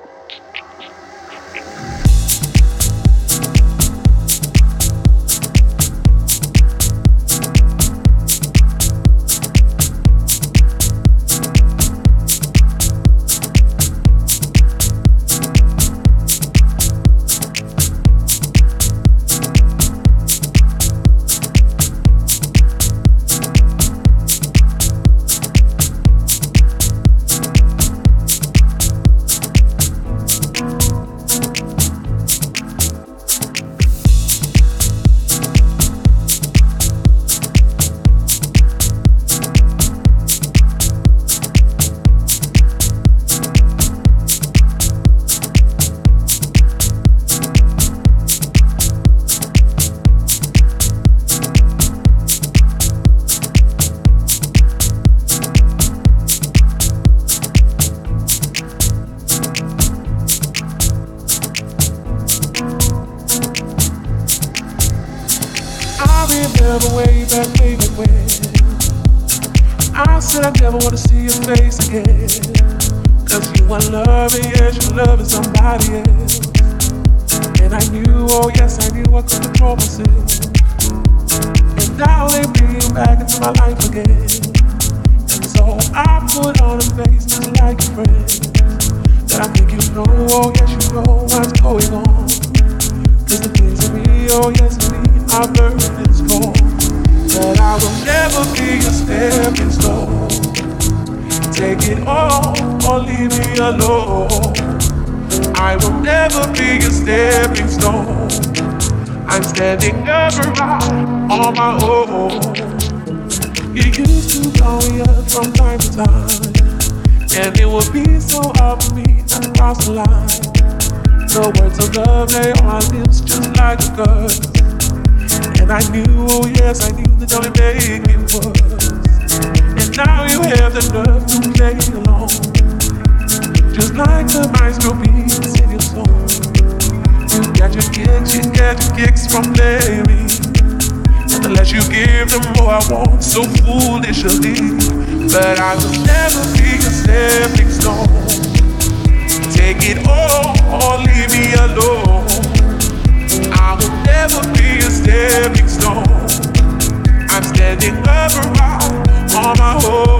Remember way back, baby, when I said I never wanna see your face again. Cause you are loving, yes, you're loving somebody else. And I knew, oh yes, I knew I couldn't control myself. And now they bring you back into my life again. And so I put on a face just like a friend. That I think you know, oh yes, you know what's going on. Cause the things in me, oh yes, in me, I've learned it's wrong. But I will never be a stepping stone. Take it all or leave me alone. I will never be a stepping stone. I'm standing upright on my own. You used to call me up from time to time, and it would be so hard for me not to cross the line. The words of love lay on my lips just like a curse. And I knew, oh yes, I knew that only make it worse. And now you have the nerve to play along, just like the maestro beats in your song. You got your kicks from playing. And the less you give, the more I want, so foolishly. But I will never be a stepping stone. Take it all or leave me alone. I will never be a stepping stone. I'm standing upright on my own.